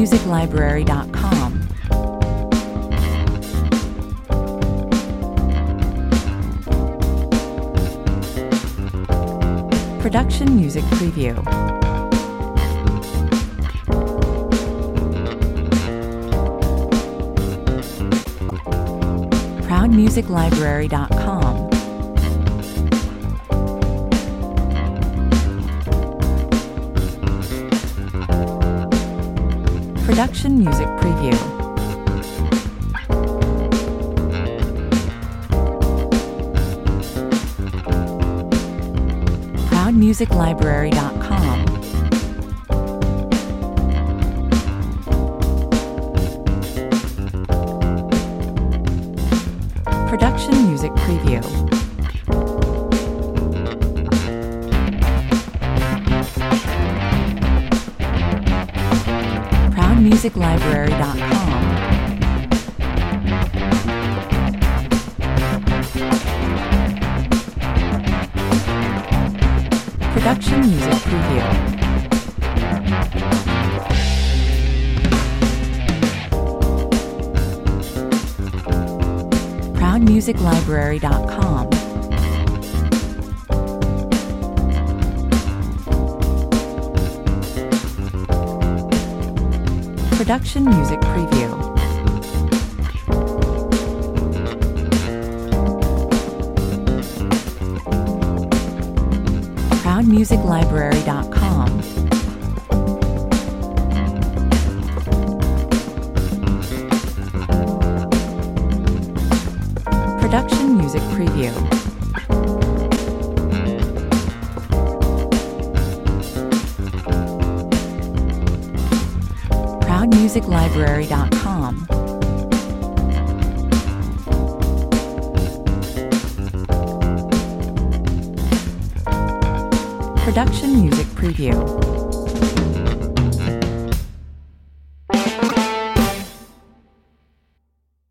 ProudMusicLibrary.com. Production Music Preview. ProudMusicLibrary.com. Production Music Preview. ProudMusicLibrary.com. Production Music Preview. ProudMusicLibrary.com. Production Music Preview. ProudMusicLibrary.com. Production Music Preview. ProudMusicLibrary.com. Production Music Preview. ProudMusicLibrary.com. Production Music Preview.